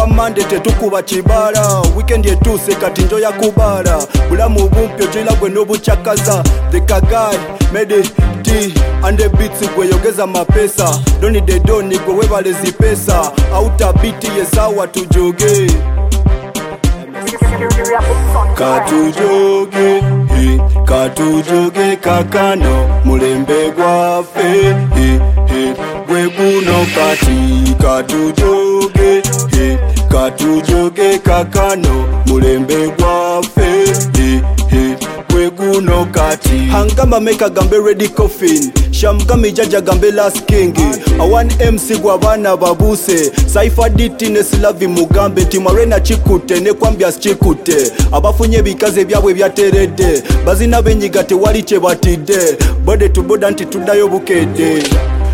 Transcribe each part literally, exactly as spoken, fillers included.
kuva Monday tetukuba kibala weekend yetuse kati njo yakubala bulamu bumpyo jila gwe nobuchakaza the kagai made tea and the beats gwe yogeza mapesa doni de doni gwe webale zipesa auta biti yesawa tujoge katujoge he katujoge kakano mulembe gwafe he he gwe guno kati katujoge he katujoge kakano mulembe gwafe he he gwe guno kati hangama meka gambe ready coffin shamgami jaja gambe last king awan M C gwa bana babuse Saifa diti ne Slavi mugambe timarena chikute ne kwambia chikute abafunye bikaze byabwe byaterede bazina benyigate wali che batide bode tuboda nti tudayo bukede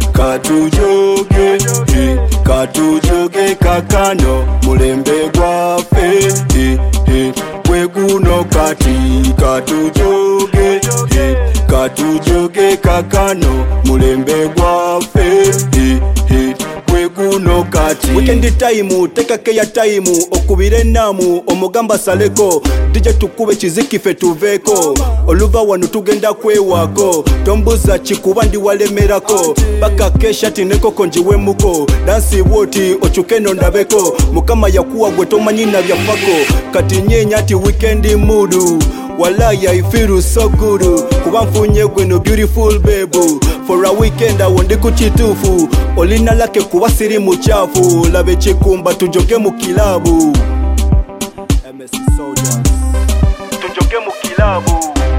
katujoge he katujoge kakano mulembe gwafe he he gwe guno kati katujoge he katujoge kakano mulembe gwafe he he gwe guno kati weekend time teka keya time okubire namu omugamba saleko dije tukube chiziki fe tuveko oluva wano tugenda kwewako tombuza chikuba ndi walemerako baka kesha tineko konjiwe muko dansi woti ochukeno ndabeko mukama yakuwa gwe tomanyina byafako kati nyenya ati weekend mudu walaya I feel so good kuba mfunye gwe no beautiful baby for a weekend awonde kuchitufu olina lake kuba siri muchafu labe chikumba tujoge mu kilabu M S C Soldiers tujoge mu kilabu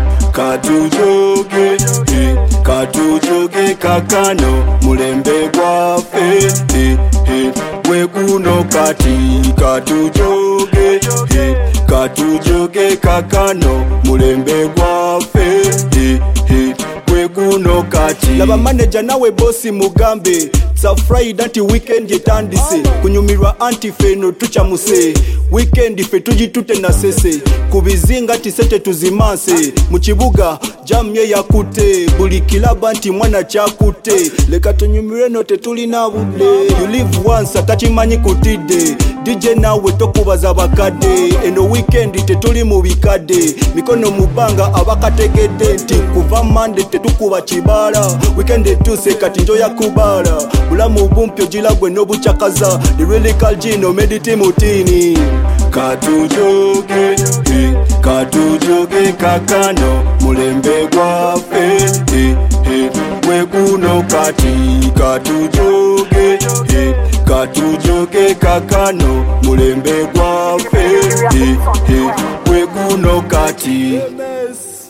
katujoge he katujoge kakano mulembe gwafe he he gwe guno kati katujoge he katujoge kakano mulembe gwafe he he gwe guno kati laba manager nawe bossi mugambe sa Friday anti weekend yetandise kunyumirwa anti feno tuchamuse weekend fe tujitute na sese kubizinga ati sete tuzimase mu kibuga jamye yakute buli kilaba anti mwana chakute leka tunyumire no tetulina budde you live once atachimanyi kutide D J nawe tokubaza bakade eno weekend tetuli mu bikade mikono mubanga abakategede nti kuva Monday tetukuba kibala weekend tuse kati njo yakubala bulamu bumpyo jila gwe nobuchakaza the really kaljino mediti mutini katujoge he katujoge kakano mulembe gwafe he he gwe guno kati katujoge he katujoge kakano mulembe gwafe he he gwe guno kati.